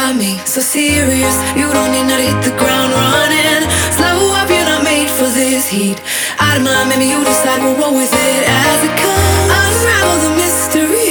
got me so serious. You don't need not hit the ground running. Slow up, you're not made for this heat. Out of mind, maybe you decide we'll roll with it as it comes. Unravel the mystery